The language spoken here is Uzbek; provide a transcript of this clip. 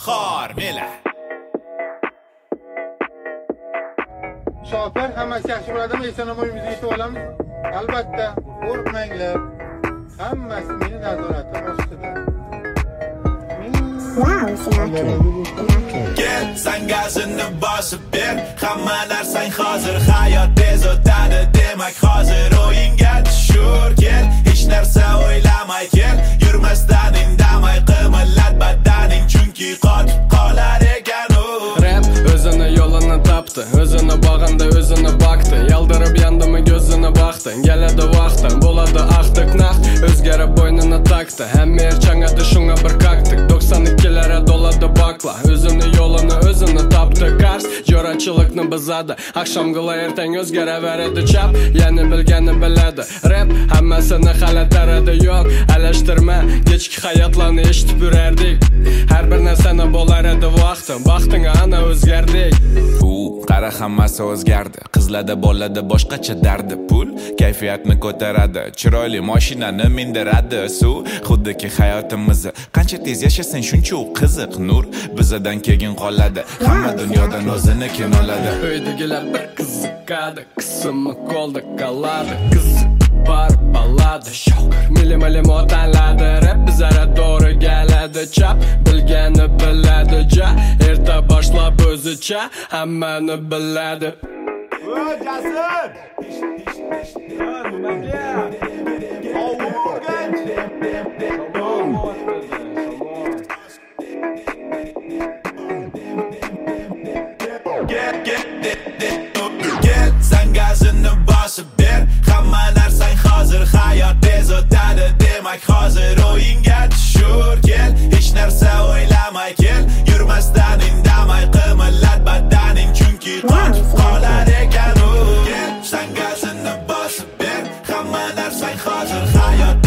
xor mela. Shofir hammasi yaxshi bo'ladimi? Eson-omonimizga yetib olamiz. Albatta, qo'rqmanglar. Hammasi meni nazoratim ostida. Wow, Sinatra. Gel, sen gazini bosib ber. Hamma narsang hozir, hayot tez o'tadi, demak hozir o'yinga tushur. Kel, hech narsa o'ylamay kel. Yurmasdan indamay qimirlat badaning, chunki qotib qolar ekan u. Rap o'zini yo'lini topdi, o'zini bog'anda o'zini bakdi. Yaldirib yandimi ko'zini baxti. Keladi vaqtim, bo'ladi axtiq naq. O'zgarib bo'ynini takdi. Hamma erchangadi shunga bir kaktik. 92'lere doladı bakla. O'zini yo'lini o'zini topdi. Kars jo'rachilikni bizadi. Akşamgila ertang o'zgaraveradi chap. Yani bilgani biladi. Rap hammasini xalataradi yo'q. Alashtirma, kechki hayotlarni eshitib yurardik. Har bir narsani bo'lar edi vaqtim. Vaqtinga ana o'zgardik. Qara hammasi o'zgardi. Qizlarda bo'ladi boshqacha dardi. Pul kayfiyatni ko'taradi. Chiroyli mashinani mindiradi. Suv xuddiki hayotimizni qancha tez yashasang shuncha u qiziq. Nur bizadan keyin qoladi. Hamma dunyodan o'zini kin oladi. Uydagilar bir qiziqadi. Qismi qo'lda qoladi. Qiziq bar balada shokir milim otanladi. Rap bizara to'g'ri keladi. Chap bilgani biladi. Ja erta boshlab o'zicha hammani biladi. Jasur! Gel, sen gazini bosib ber. Hamma narsang hozir, hayot tez o'tadi, demak hozir o'yinga tushur. Kel, hech narsa o'ylamay kel. Yurmasdan indamay qimirlat badaning, chunki qotib qolar ekan u. Gel, sen gazini bosib ber. Hamma narsang hozir, hayot